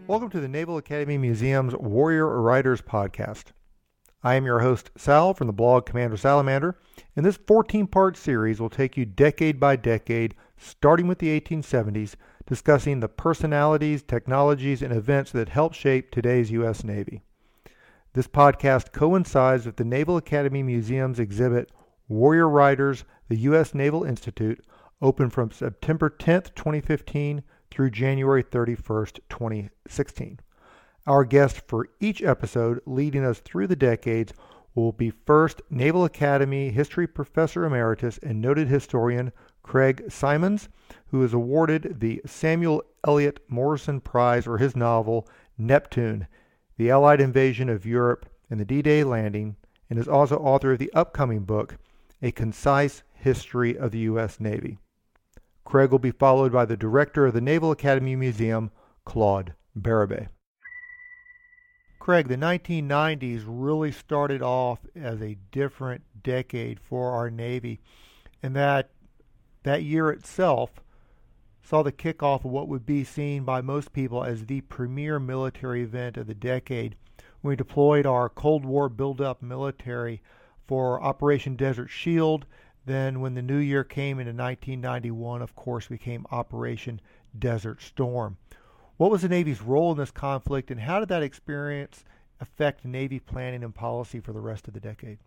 Welcome to the Naval Academy Museum's Warrior Writers Podcast. I am your host, Sal, from the blog Commander Salamander, and this 14-part series will take you decade by decade, starting with the 1870s, discussing the personalities, technologies, and events that helped shape today's U.S. Navy. This podcast coincides with the Naval Academy Museum's exhibit, Warrior Writers, the U.S. Naval Institute, open from September 10th, 2015 through January 31st, 2016. Our guest for each episode leading us through the decades will be first Naval Academy History Professor Emeritus and noted historian Craig Symonds, who is awarded the Samuel Eliot Morison Prize for his novel Neptune, the Allied Invasion of Europe and the D-Day Landing, and is also author of the upcoming book, A Concise History of the U.S. Navy. Craig will be followed by the director of the Naval Academy Museum, Claude Barabé. Craig, the 1990s really started off as a different decade for our Navy, and that year itself saw the kickoff of what would be seen by most people as the premier military event of the decade. We deployed our Cold War build-up military for Operation Desert Shield. Then when the new year came into 1991, of course, became Operation Desert Storm. What was the Navy's role in this conflict, and how did that experience affect Navy planning and policy for the rest of the decade?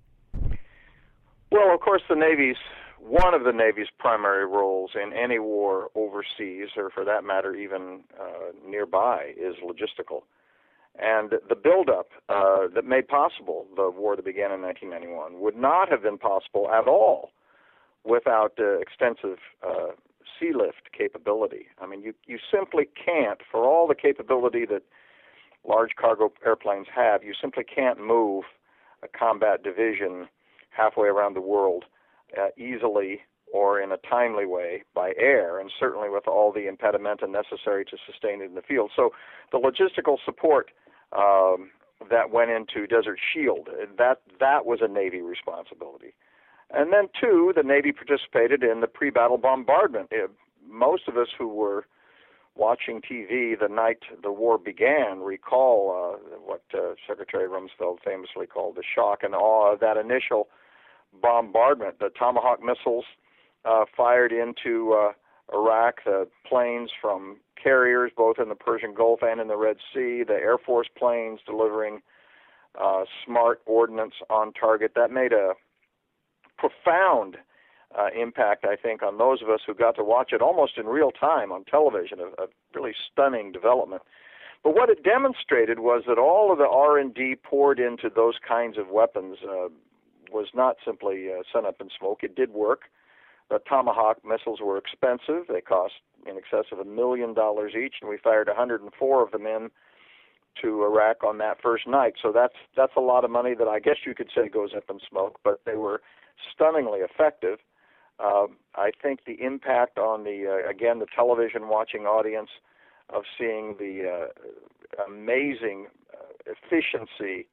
Well, of course, one of the Navy's primary roles in any war overseas, or for that matter, even nearby, is logistical. And the buildup that made possible the war that began in 1991 would not have been possible at all without extensive sea lift capability. I mean, you simply can't, for all the capability that large cargo airplanes have, you simply can't move a combat division halfway around the world easily or in a timely way by air, and certainly with all the impedimenta necessary to sustain it in the field. So the logistical support that went into Desert Shield, that was a Navy responsibility. And then, two, the Navy participated in the pre-battle bombardment. Most of us who were watching TV the night the war began recall what Secretary Rumsfeld famously called the shock and awe of that initial bombardment. The Tomahawk missiles fired into Iraq, the planes from carriers both in the Persian Gulf and in the Red Sea, the Air Force planes delivering smart ordnance on target. That made a profound impact, I think, on those of us who got to watch it almost in real time on television, a really stunning development. But what it demonstrated was that all of the R&D poured into those kinds of weapons was not simply sun up and smoke. It did work. The Tomahawk missiles were expensive. They cost in excess of $1 million each, and we fired 104 of them in to Iraq on that first night. So that's a lot of money that I guess you could say goes up in smoke, but they were stunningly effective. I think the impact on the television watching audience of seeing the amazing efficiency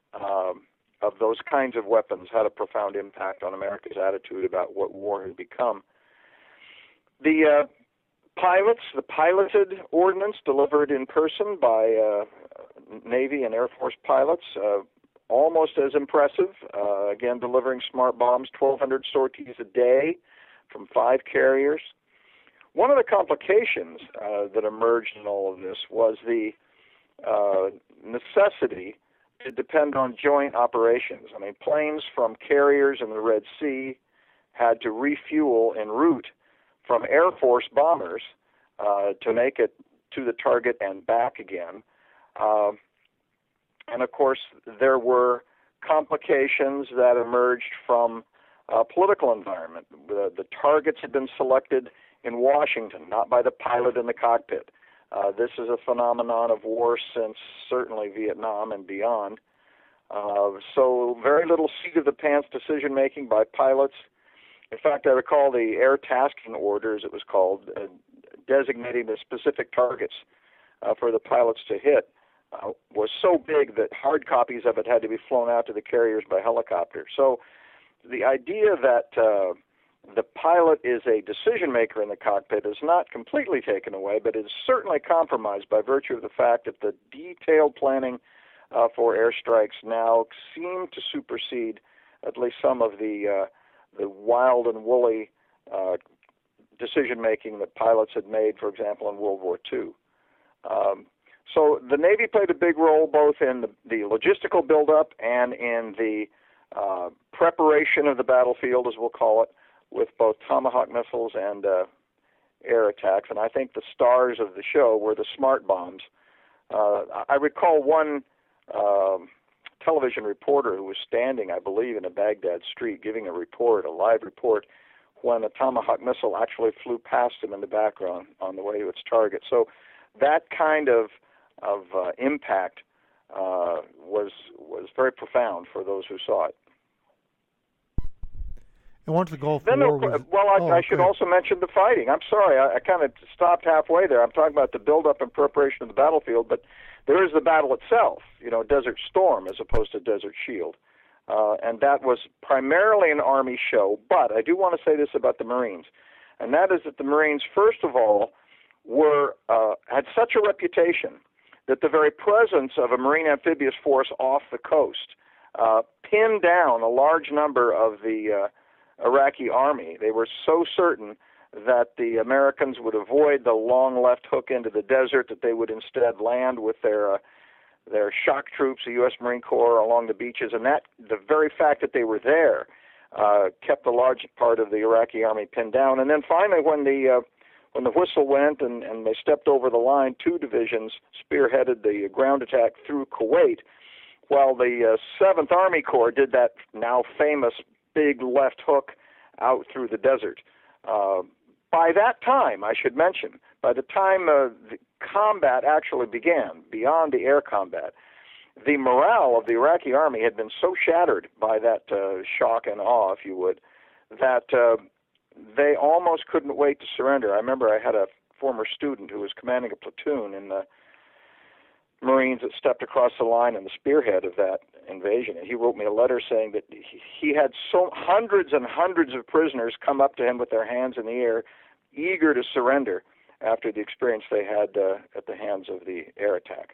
of those kinds of weapons had a profound impact on America's attitude about what war had become. The piloted ordnance delivered in person by Navy and Air Force pilots, almost as impressive, again delivering smart bombs, 1,200 sorties a day from 5 carriers. One of the complications that emerged in all of this was the necessity to depend on joint operations. I mean, planes from carriers in the Red Sea had to refuel en route from Air Force bombers to make it to the target and back again. And of course, there were complications that emerged from political environment. The targets had been selected in Washington, not by the pilot in the cockpit. This is a phenomenon of war since certainly Vietnam and beyond. So very little seat-of-the-pants decision-making by pilots. In fact, I recall the Air Tasking Orders, it was called, designating the specific targets for the pilots to hit, was so big that hard copies of it had to be flown out to the carriers by helicopter. So the idea that the pilot is a decision maker in the cockpit is not completely taken away, but is certainly compromised by virtue of the fact that the detailed planning for airstrikes now seem to supersede at least some of the wild and woolly decision making that pilots had made, for example, in World War II. So the Navy played a big role both in the logistical buildup and in the preparation of the battlefield, as we'll call it, with both Tomahawk missiles and air attacks. And I think the stars of the show were the smart bombs. I recall one television reporter who was standing, I believe, in a Baghdad street giving a report, a live report, when a Tomahawk missile actually flew past him in the background on the way to its target. So that kind of impact was very profound for those who saw it. And once the Gulf then War was... I should also mention the fighting. I'm sorry, I kind of stopped halfway there. I'm talking about the buildup and preparation of the battlefield, but there is the battle itself, Desert Storm as opposed to Desert Shield. And that was primarily an Army show, but I do want to say this about the Marines, and that is that the Marines, first of all, had such a reputation that the very presence of a Marine amphibious force off the coast pinned down a large number of the Iraqi army. They were so certain that the Americans would avoid the long left hook into the desert, that they would instead land with their shock troops, the U.S. Marine Corps, along the beaches, and that the very fact that they were there kept a large part of the Iraqi army pinned down. And then finally, when the whistle went and they stepped over the line, two divisions spearheaded the ground attack through Kuwait, while the 7th Army Corps did that now famous big left hook out through the desert. By that time, I should mention, by the time the combat actually began, beyond the air combat, the morale of the Iraqi army had been so shattered by that shock and awe, if you would, that they almost couldn't wait to surrender. I remember I had a former student who was commanding a platoon in the Marines that stepped across the line in the spearhead of that invasion. And he wrote me a letter saying that he had hundreds and hundreds of prisoners come up to him with their hands in the air, eager to surrender after the experience they had at the hands of the air attack.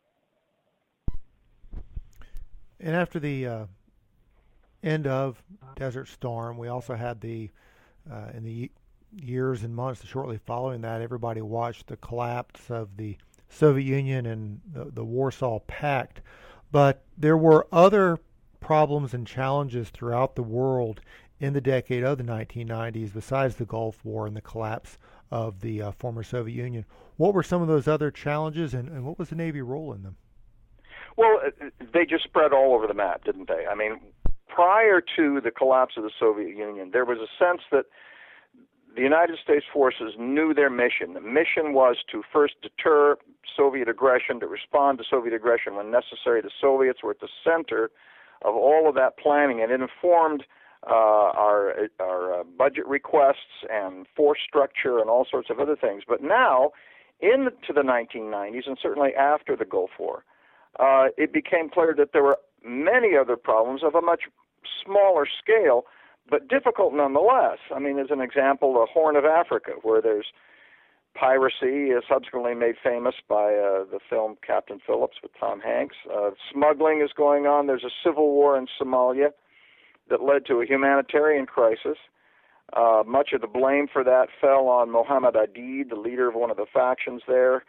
And after the end of Desert Storm, we also had in the years and months shortly following that, everybody watched the collapse of the Soviet Union and the Warsaw Pact. But there were other problems and challenges throughout the world in the decade of the 1990s besides the Gulf War and the collapse of the former Soviet Union. What were some of those other challenges, and what was the Navy role in them? Well, they just spread all over the map, didn't they? I mean, prior to the collapse of the Soviet Union, there was a sense that the United States forces knew their mission. The mission was to first deter Soviet aggression, to respond to Soviet aggression when necessary. The Soviets were at the center of all of that planning, and it informed our budget requests and force structure and all sorts of other things. But now, into the 1990s, and certainly after the Gulf War, it became clear that there were many other problems of a much smaller scale, but difficult nonetheless. I mean, as an example, the Horn of Africa, where there's piracy, subsequently made famous by the film Captain Phillips with Tom Hanks. Smuggling is going on. There's a civil war in Somalia that led to a humanitarian crisis. Much of the blame for that fell on Mohammed Aidid, the leader of one of the factions there.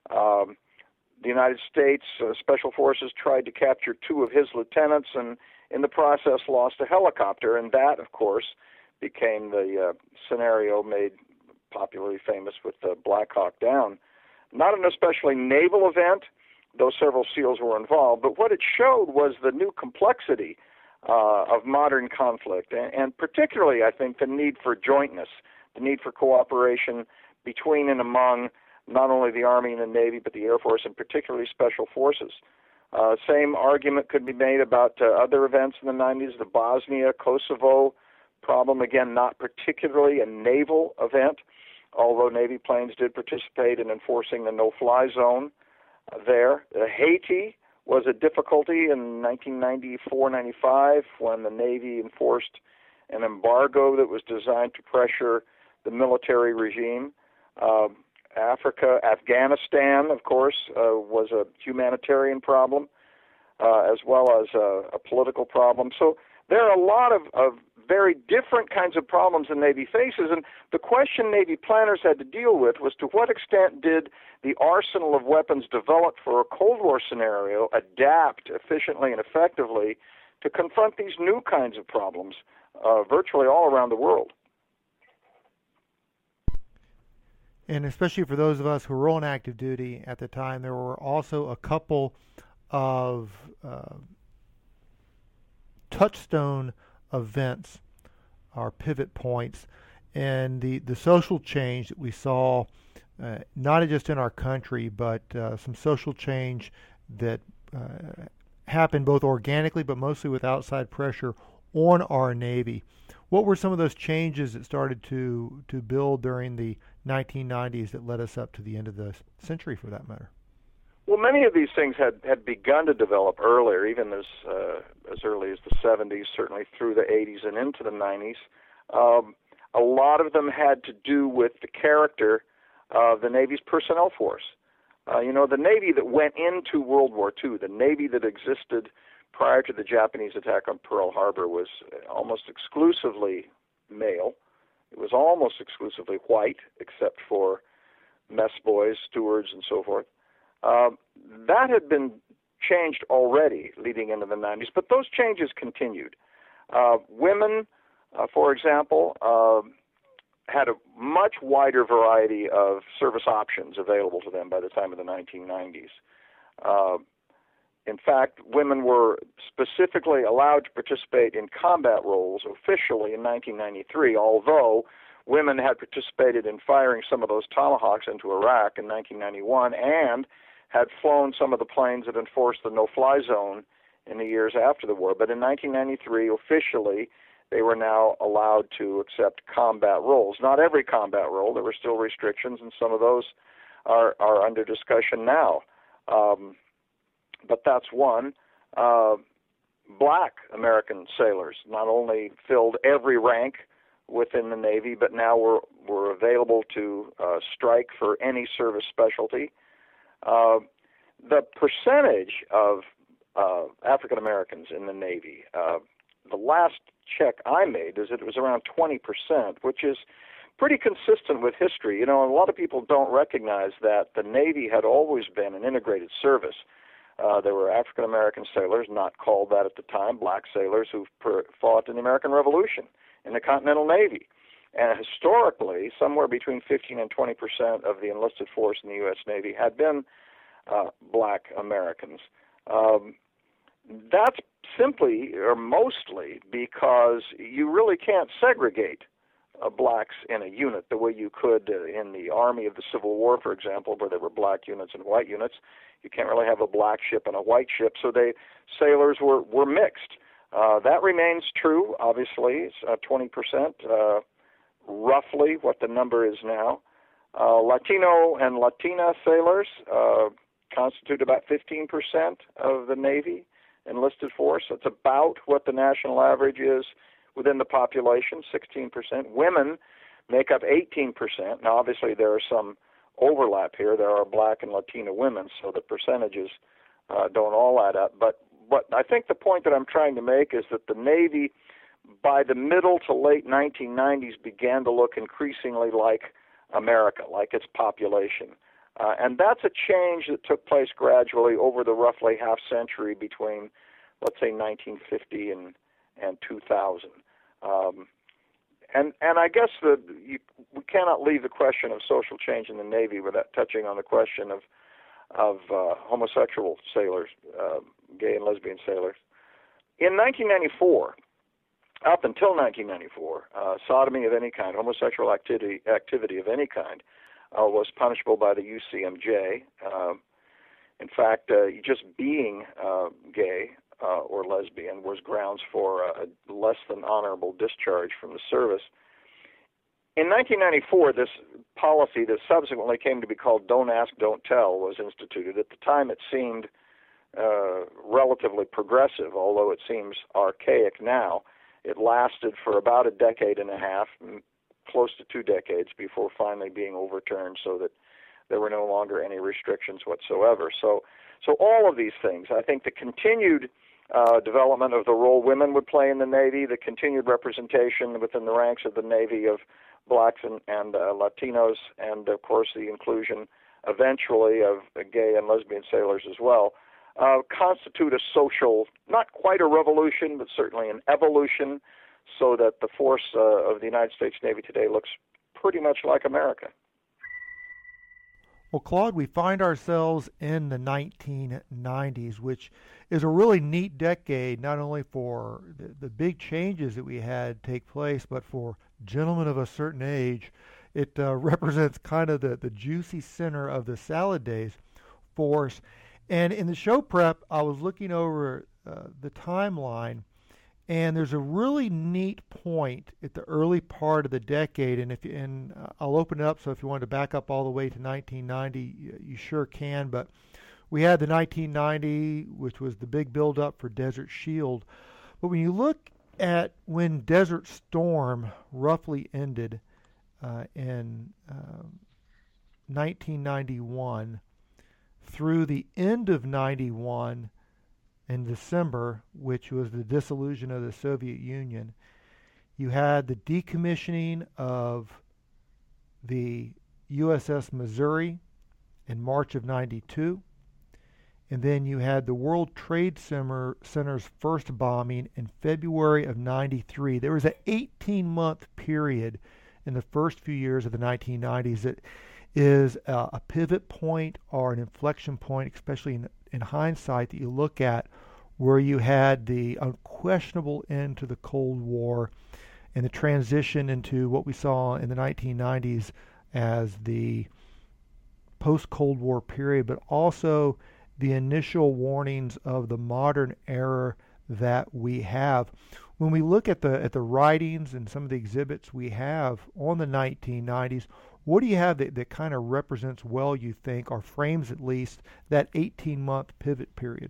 The United States Special Forces tried to capture two of his lieutenants and in the process lost a helicopter, and that, of course, became the scenario made popularly famous with the Black Hawk Down. Not an especially naval event, though several SEALs were involved, but what it showed was the new complexity of modern conflict, and particularly, I think, the need for jointness, the need for cooperation between and among not only the Army and the Navy, but the Air Force, and particularly Special Forces. Same argument could be made about other events in the 90s, the Bosnia, Kosovo problem, again, not particularly a naval event, although Navy planes did participate in enforcing the no-fly zone there. Haiti was a difficulty in 1994-95 when the Navy enforced an embargo that was designed to pressure the military regime. Africa, Afghanistan, of course, was a humanitarian problem, as well as a political problem. So there are a lot of very different kinds of problems the Navy faces, and the question Navy planners had to deal with was to what extent did the arsenal of weapons developed for a Cold War scenario adapt efficiently and effectively to confront these new kinds of problems virtually all around the world. And especially for those of us who were on active duty at the time, there were also a couple of touchstone events, our pivot points, and the social change that we saw, not just in our country, but some social change that happened both organically but mostly with outside pressure on our Navy. What were some of those changes that started to build during the 1990s that led us up to the end of the century, for that matter? Well, many of these things had begun to develop earlier, even as early as the 70s, certainly through the 80s and into the 90s. A lot of them had to do with the character of the Navy's personnel force. The Navy that went into World War II, the Navy that existed prior to the Japanese attack on Pearl Harbor, was almost exclusively male. It was almost exclusively white, except for mess boys, stewards, and so forth. That had been changed already leading into the 90s, but those changes continued. Women, for example, had a much wider variety of service options available to them by the time of the 1990s. In fact, women were specifically allowed to participate in combat roles officially in 1993, although women had participated in firing some of those Tomahawks into Iraq in 1991 and had flown some of the planes that enforced the no-fly zone in the years after the war. But in 1993, officially, they were now allowed to accept combat roles. Not every combat role. There were still restrictions, and some of those are under discussion now. But that's one. Black American sailors not only filled every rank within the Navy, but now were available to strike for any service specialty. The percentage of African Americans in the Navy, the last check I made is that it was around 20%, which is pretty consistent with history. A lot of people don't recognize that the Navy had always been an integrated service. There were African American sailors, not called that at the time, black sailors who fought in the American Revolution in the Continental Navy. And historically, somewhere between 15 and 20% of the enlisted force in the U.S. Navy had been black Americans. That's simply or mostly because you really can't segregate blacks in a unit the way you could in the Army of the Civil War, for example, where there were black units and white units. You can't really have a black ship and a white ship, so sailors were mixed. That remains true, obviously. It's 20%, roughly what the number is now. Latino and Latina sailors constitute about 15% of the Navy enlisted force. That's about what the national average is within the population, 16%. Women make up 18%. Now, obviously, there are some overlap here. There are black and Latina women, so the percentages don't all add up. But I think the point that I'm trying to make is that the Navy, by the middle to late 1990s, began to look increasingly like America, like its population. And that's a change that took place gradually over the roughly half century between, let's say, 1950 and 2000. And I guess we cannot leave the question of social change in the Navy without touching on the question of homosexual sailors, gay and lesbian sailors. In 1994, up until 1994, sodomy of any kind, homosexual activity of any kind, was punishable by the UCMJ. In fact, just being gay or lesbian was grounds for a less than honorable discharge from the service. In 1994, this policy that subsequently came to be called Don't Ask, Don't Tell was instituted. At the time, it seemed relatively progressive, although it seems archaic now. It lasted for about a decade and a half, close to 2 decades, before finally being overturned so that there were no longer any restrictions whatsoever. So all of these things, I think the continued development of the role women would play in the Navy, the continued representation within the ranks of the Navy of blacks and Latinos, and of course the inclusion eventually of gay and lesbian sailors as well, constitute a social, not quite a revolution, but certainly an evolution, so that the force of the United States Navy today looks pretty much like America. Well, Claude, we find ourselves in the 1990s, which is a really neat decade, not only for the big changes that we had take place, but for gentlemen of a certain age. It represents kind of the juicy center of the Salad Days force. And in the show prep, I was looking over the timeline, and there's a really neat point at the early part of the decade, and I'll open it up, so if you wanted to back up all the way to 1990, you sure can. But we had the 1990, which was the big build-up for Desert Shield. But when you look at when Desert Storm roughly ended in 1991 through the end of 91, in December, which was the dissolution of the Soviet Union, you had the decommissioning of the USS Missouri in March of 92, and then you had the World Trade Center's first bombing in February of 93. There was an 18-month period in the first few years of the 1990s that is a pivot point or an inflection point, especially in hindsight, that you look at, where you had the unquestionable end to the Cold War and the transition into what we saw in the 1990s as the post-Cold War period, but also the initial warnings of the modern era that we have. When we look at the writings and some of the exhibits we have on the 1990s, what do you have that kind of represents well, you think, or frames at least, that 18-month pivot period?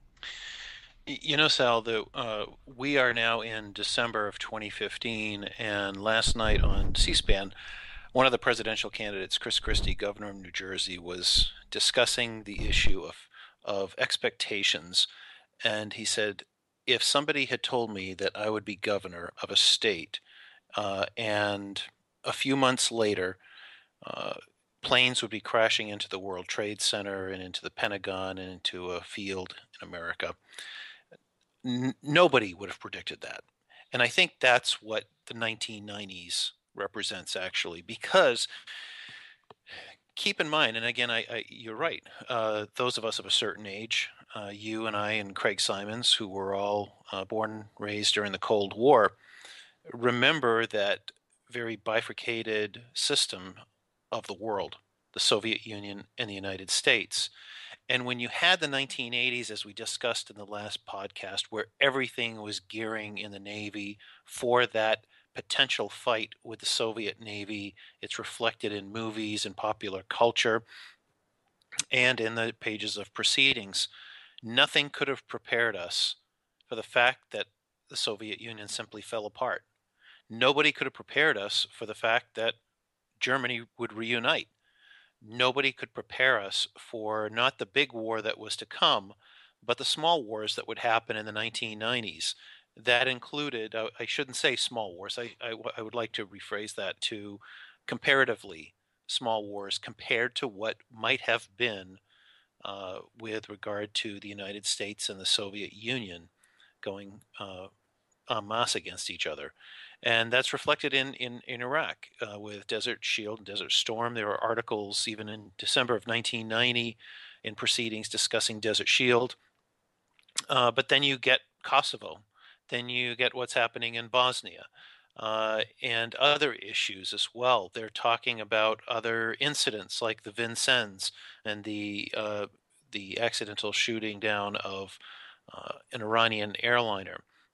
You know, Sal, we are now in December of 2015, and last night on C-SPAN, one of the presidential candidates, Chris Christie, governor of New Jersey, was discussing the issue of expectations, and he said, if somebody had told me that I would be governor of a state, and a few months later, planes would be crashing into the World Trade Center and into the Pentagon and into a field in America, nobody would have predicted that. And I think that's what the 1990s represents, actually, because keep in mind, and again, you're right, those of us of a certain age, you and I and Craig Simons, who were all born and raised during the Cold War, remember that very bifurcated system of the world, the Soviet Union and the United States. And when you had the 1980s, as we discussed in the last podcast, where everything was gearing in the Navy for that potential fight with the Soviet Navy, it's reflected in movies and popular culture and in the pages of proceedings. Nothing could have prepared us for the fact that the Soviet Union simply fell apart. Nobody could have prepared us for the fact that Germany would reunite. Nobody could prepare us for not the big war that was to come, but the small wars that would happen in the 1990s. That included, I shouldn't say small wars, I would like to rephrase that to comparatively small wars compared to what might have been with regard to the United States and the Soviet Union going en masse against each other. And that's reflected in Iraq with Desert Shield and Desert Storm. There were articles even in December of 1990 in proceedings discussing Desert Shield. But then you get Kosovo. Then you get what's happening in Bosnia and other issues as well. They're talking about other incidents like the Vincennes and the accidental shooting down of an Iranian airliner.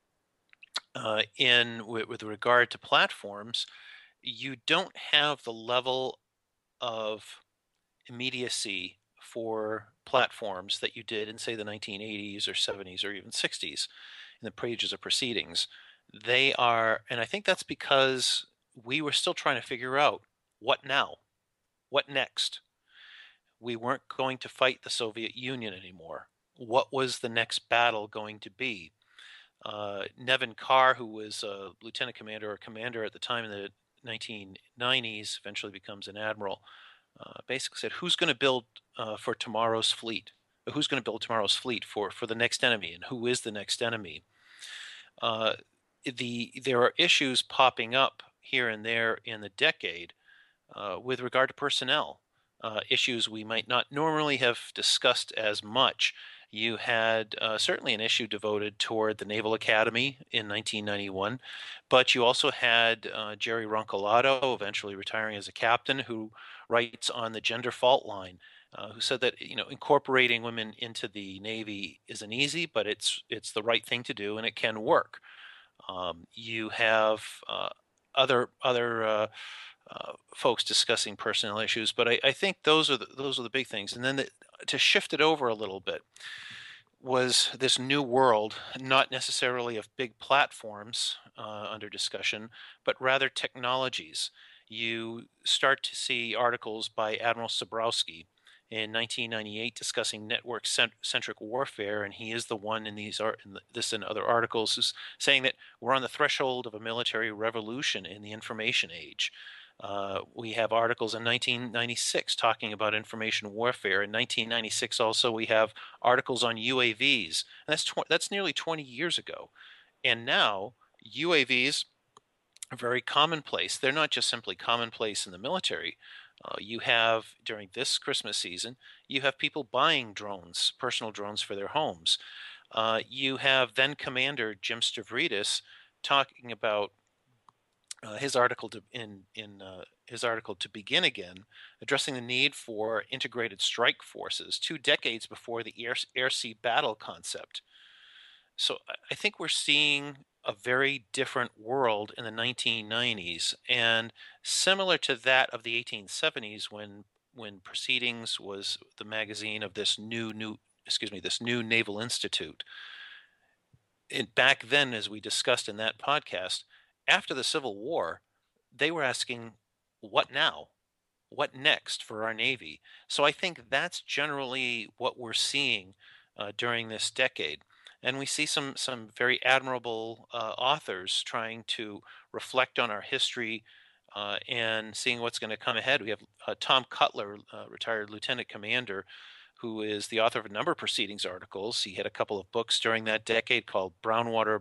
With regard to platforms, you don't have the level of immediacy for platforms that you did in, say, the 1980s or 70s or even 60s in the pages of proceedings. They are, and I think that's because we were still trying to figure out what now, what next. We weren't going to fight the Soviet Union anymore. What was the next battle going to be? Nevin Carr, who was a lieutenant commander or commander at the time in the 1990s, eventually becomes an admiral, basically said, who's going to build for tomorrow's fleet? Who's going to build tomorrow's fleet for the next enemy, and who is the next enemy? There are issues popping up here and there in the decade with regard to personnel, issues we might not normally have discussed as much. You had certainly an issue devoted toward the Naval Academy in 1991, but you also had Jerry Ronquilado, eventually retiring as a captain, who writes on the gender fault line, who said that incorporating women into the Navy isn't easy, but it's the right thing to do and it can work. You have other folks discussing personnel issues, but I think those are the big things. And then to shift it over a little bit was this new world, not necessarily of big platforms under discussion, but rather technologies. You start to see articles by Admiral Sabrowski in 1998 discussing network-centric warfare, and he is the one in this and other articles who's saying that we're on the threshold of a military revolution in the information age. We have articles in 1996 talking about information warfare. In 1996 also we have articles on UAVs, and that's nearly 20 years ago. And now UAVs are very commonplace. They're not just simply commonplace in the military. You have, during this Christmas season, you have people buying drones, personal drones for their homes. You have then Commander Jim Stavridis talking about his article to begin again, addressing the need for integrated strike forces 2 decades before the air-sea battle concept. So I think we're seeing a very different world in the 1990s, and similar to that of the 1870s, when Proceedings was the magazine of this new Naval Institute. Back then, as we discussed in that podcast, after the Civil War, they were asking, what now? What next for our Navy? So I think that's generally what we're seeing during this decade. And we see some very admirable authors trying to reflect on our history and seeing what's going to come ahead. We have Tom Cutler, retired lieutenant commander, who is the author of a number of Proceedings articles. He had a couple of books during that decade called Brownwater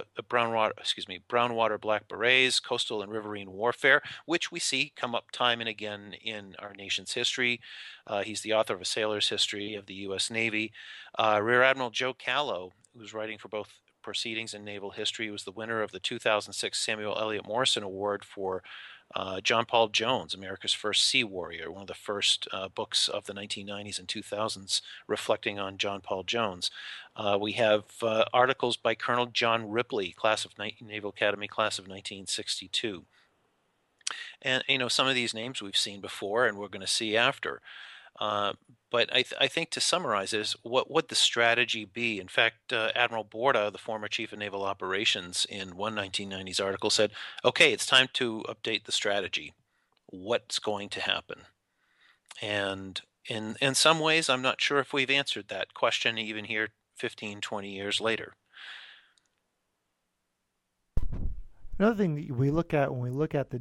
Black Berets, Coastal and Riverine Warfare, which we see come up time and again in our nation's history. He's the author of A Sailor's History of the U.S. Navy. Rear Admiral Joe Callow, who's writing for both Proceedings and Naval History, was the winner of the 2006 Samuel Eliot Morrison Award for John Paul Jones, America's First Sea Warrior, one of the first books of the 1990s and 2000s reflecting on John Paul Jones. We have articles by Colonel John Ripley, Naval Academy class of 1962. And, some of these names we've seen before and we're going to see after. But I think to summarize is, what would the strategy be? In fact, Admiral Borda, the former chief of naval operations, in one 1990s article said, okay, it's time to update the strategy. What's going to happen? And in some ways, I'm not sure if we've answered that question even here 15, 20 years later. Another thing that we look at when we look at the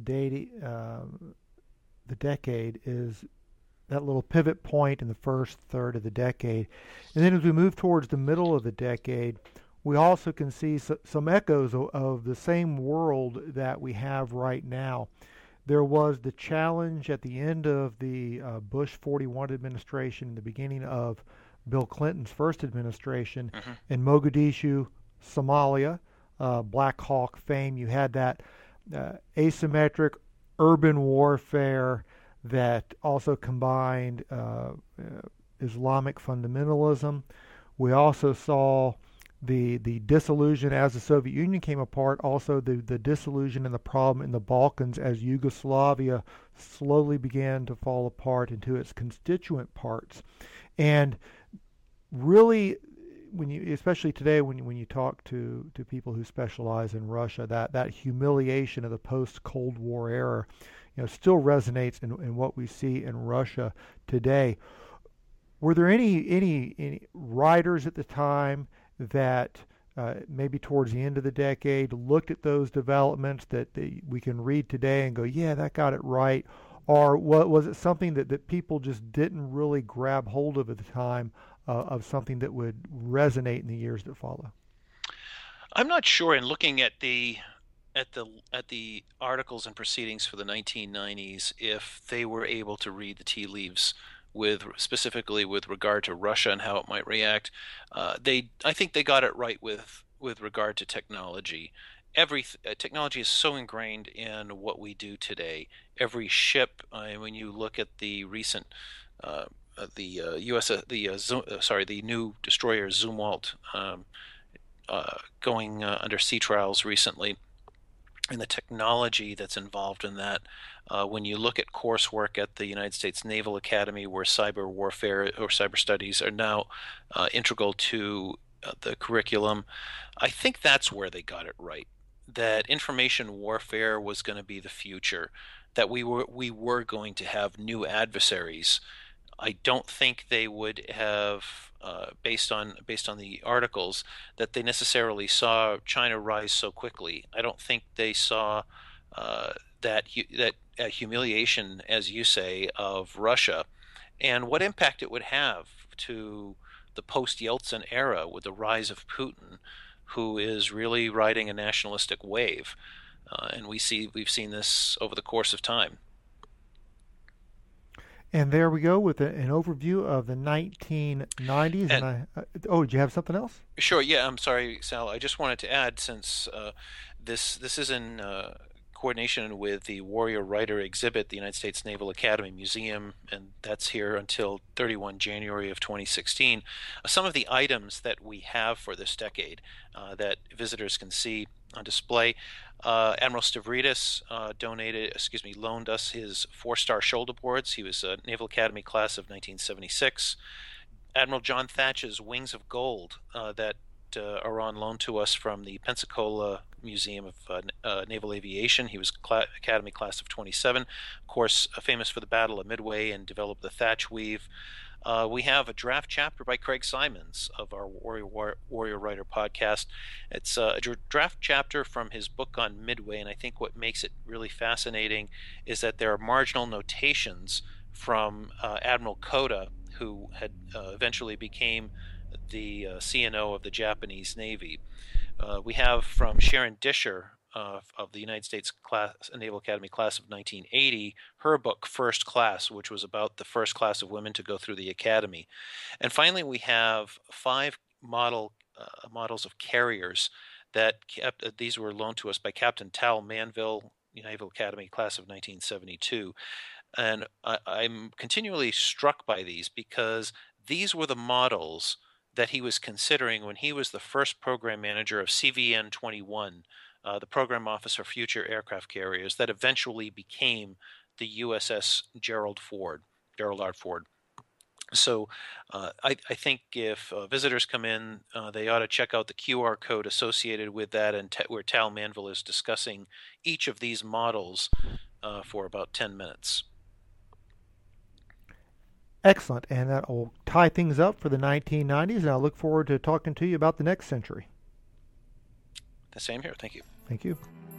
decade is that little pivot point in the first third of the decade. And then as we move towards the middle of the decade, we also can see some echoes of the same world that we have right now. There was the challenge at the end of the Bush 41 administration, the beginning of Bill Clinton's first administration, in Mogadishu, Somalia, Black Hawk fame. You had that asymmetric urban warfare that also combined Islamic fundamentalism. We also saw the disillusion as the Soviet Union came apart, also the disillusion and the problem in the Balkans as Yugoslavia slowly began to fall apart into its constituent parts. And really, when you, especially today, when you talk to people who specialize in Russia, that humiliation of the post-Cold War era, still resonates in what we see in Russia today. Were there any writers at the time that maybe towards the end of the decade looked at those developments that we can read today and go, yeah, that got it right? Or was it something that people just didn't really grab hold of at the time, of something that would resonate in the years that follow? I'm not sure. In looking at the articles and proceedings for the 1990s, if they were able to read the tea leaves specifically with regard to Russia and how it might react, I think they got it right with regard to technology. Technology is so ingrained in what we do today. Every ship, when you look at the recent the new destroyer Zumwalt going under sea trials recently, and the technology that's involved in that. When you look at coursework at the United States Naval Academy, where cyber warfare or cyber studies are now integral to the curriculum, I think that's where they got it right. That information warfare was going to be the future, that we were going to have new adversaries. I don't think they would have, based on the articles, that they necessarily saw China rise so quickly. I don't think they saw that humiliation, as you say, of Russia, and what impact it would have to the post-Yeltsin era with the rise of Putin, who is really riding a nationalistic wave, and we've seen this over the course of time. And there we go with an overview of the 1990s. Did you have something else? Sure. Yeah. I'm sorry, Sal. I just wanted to add, since this is in coordination with the Warrior Writer exhibit, the United States Naval Academy Museum, and that's here until 31 January of 2016. Some of the items that we have for this decade that visitors can see on display. Admiral Stavridis loaned us his 4-star shoulder boards. He was a Naval Academy class of 1976. Admiral John Thatch's Wings of Gold that are on loan to us from the Pensacola Museum of Naval Aviation. He was Academy class of 27. Of course, famous for the Battle of Midway and developed the Thatch Weave. We have a draft chapter by Craig Simons of our Warrior Writer podcast. It's a draft chapter from his book on Midway, and I think what makes it really fascinating is that there are marginal notations from Admiral Koda, who had eventually became the CNO of the Navy. We have from Sharon Disher of the United States Naval Academy class of 1980, her book First Class, which was about the first class of women to go through the academy. And finally, we have 5 models of carriers that these were loaned to us by Captain Tal Manville, Naval Academy class of 1972. And I'm continually struck by these because these were the models that he was considering when he was the first program manager of CVN-21, the Program Office for Future Aircraft Carriers, that eventually became the USS Gerald R. Ford. So I think if visitors come in, they ought to check out the QR code associated with that, and where Tal Manville is discussing each of these models for about 10 minutes. Excellent, and that will tie things up for the 1990s, and I look forward to talking to you about the next century. The same here. Thank you. Thank you.